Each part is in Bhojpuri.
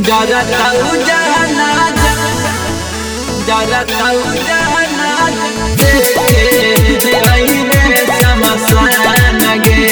जरता उजाला जरता उजाला देखे आईने शमशान गे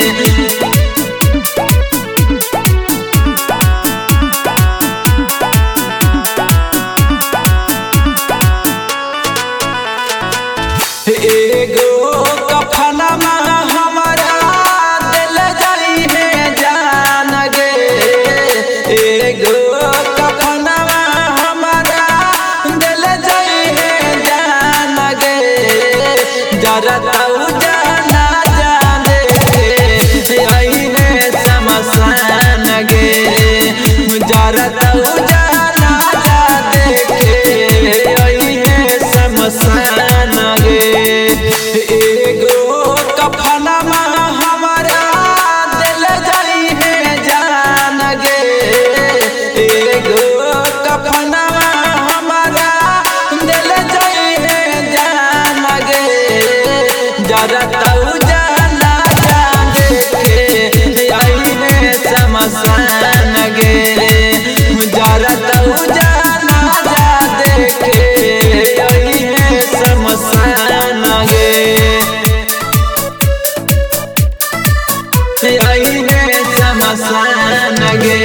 एगो कफनमा हमारा दिल जाई है जान गे एगो कफनमा हमारा दिल जाई है जान गे जरता उजाला जाने के आई है शमशान गे जरता उजाला जाने के आई है शमशान गे एगो कफनमा हमारा दिल जाई है जान गे एगो कफनमा हमारा दिल जाई है जान गे जरता उजाला जाने के आई है शमशान गे जरता उजाला जाने के आई है शमशान गे आई है शमशान गे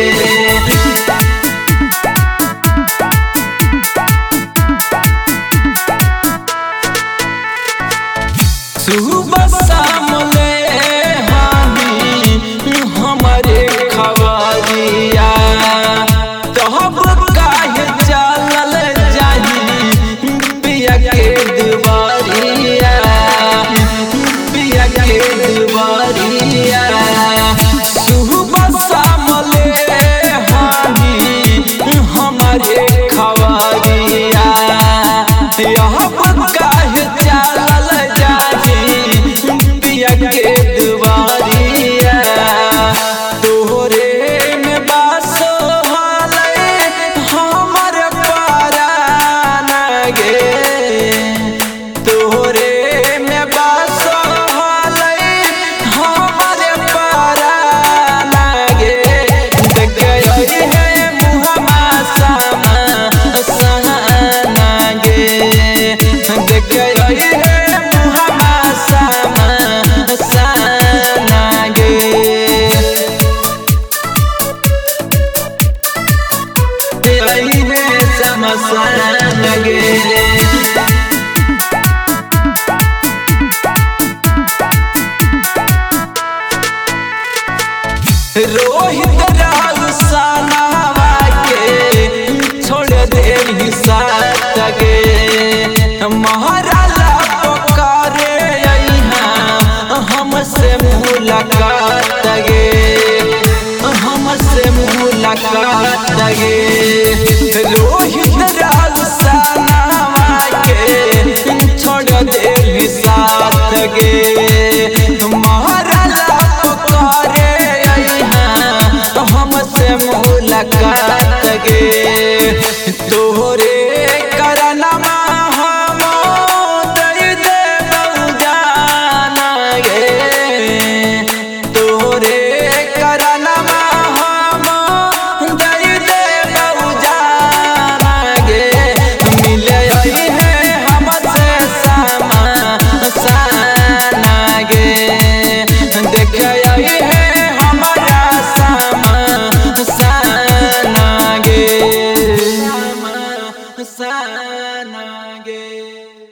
सुबह शाम ले हामी हमारे खबरिया तब काहे चलल जाही पिया के दुआरिया पिया के दुआरिया सुबह शाम ले हामी हमारे खबरिया काहे चलल पिया के दुआरिया तोहरे में बासो हाले हमर परान गे तोहरे में बासो हाले हमर परान गे देख आई है मुहम्मा सामा सहाना गे देख आई है मुहम्मा सामा सहाना गे आई है शमशान गे रोहित राव सनावा के छोड़ दे साथ गे महाराला पुकारे यहाँ हमसे मुलाकात गे हमसे मुलाकात गे रोहित राव सनावा के छोड़ दे साथ गे महाराला पुकारे हमसे मुलाकात गे तोहरे करनमा हम दई देबौ जान गे तोहरे करनमा हम दई देबौ जान गे मिले आई है हमसे सामा साना गे देख आई है हमारा सामा साना गे साना गे।